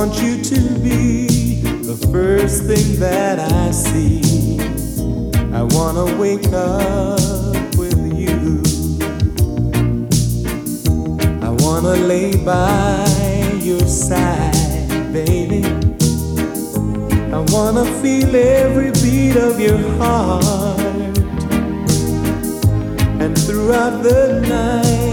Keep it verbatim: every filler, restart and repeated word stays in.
want you to be the first thing that I see. I wanna wake up with you. I wanna lay by your side, baby. I wanna feel every beat of your heart. And throughout the night